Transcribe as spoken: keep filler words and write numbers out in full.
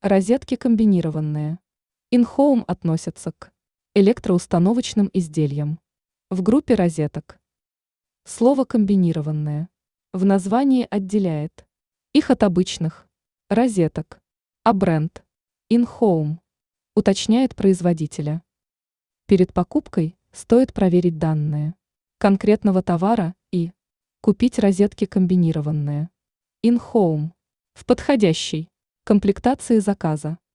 Розетки комбинированные. In-Home относятся к электроустановочным изделиям. В группе розеток. Слово «комбинированные» в названии отделяет их от обычных розеток, а бренд In-Home уточняет производителя. Перед покупкой стоит проверить данные конкретного товара и купить розетки комбинированные In-Home в подходящей комплектации заказа.